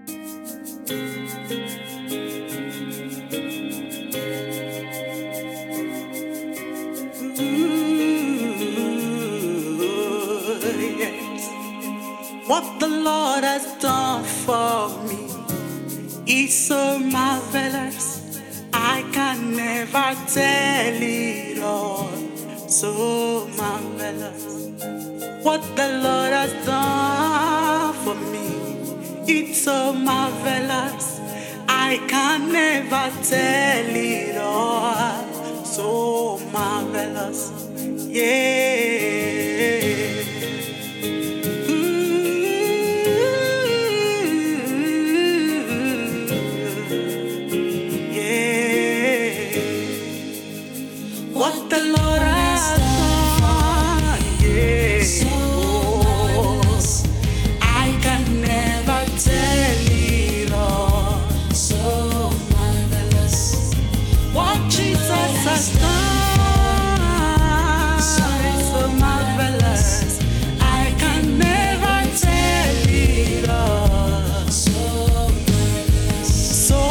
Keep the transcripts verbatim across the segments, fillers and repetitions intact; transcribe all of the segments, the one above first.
What the Lord has done for me is so marvelous. I can never tell it all. So marvelous. What the Lord has done for me, it's so marvelous. I can never tell it all. So marvelous. Yeah. What the Lord has done, yeah. Oh, I can never tell it all. So marvelous. What Jesus has done, so marvelous. I can never tell it all. So marvelous. So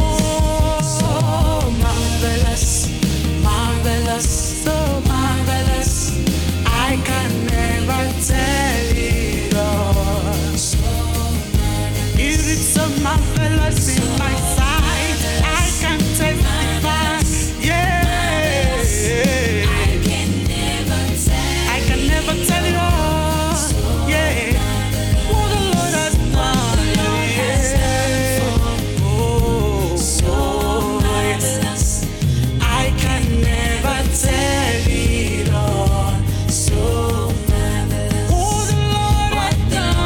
marvelous. Marvelous, so marvelous. I can never tell it all. So marvelous. It is so marvelous in my sight. I can testify. Yeah. I can never tell. I can never tell it all. Yeah. What the Lord has done. Yeah. Oh, so marvelous. I can never tell it all. So marvelous. Oh, the Lord has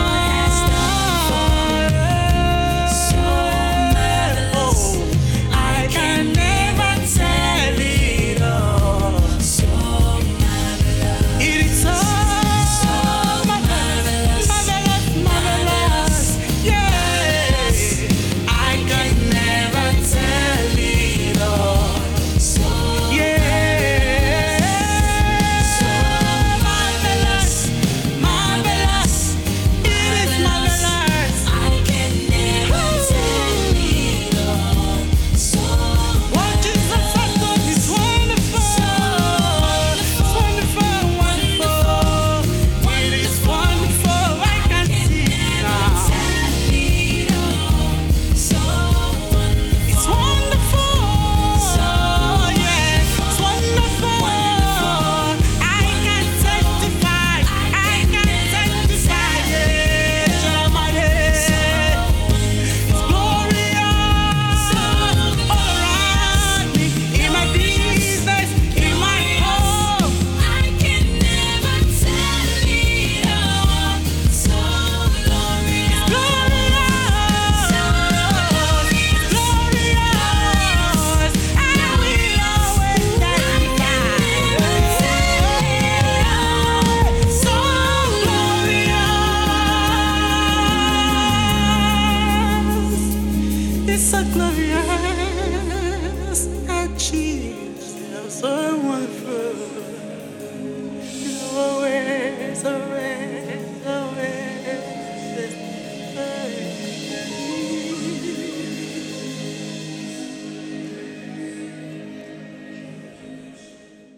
done. So marvelous. Oh, I can never tell it all. So marvelous. It is so marvelous, marvelous, marvelous. Yeah, I can never tell it all. So yeah, so marvelous, marvelous. It is marvelous. I can never tell it all. So what Jesus has done is wonderful, it's wonderful, wonderful. It is wonderful. I can see it now. So it's wonderful. Yeah, it's wonderful. I can testify. I can testify. Yeah, Shalamade. It's glorious all around me, in my business, in my home. I can never tell it all. So glorious, glorious, glorious. I will always testify. So glorious. It's so glorious. That Jesus is so wonderful. You're always so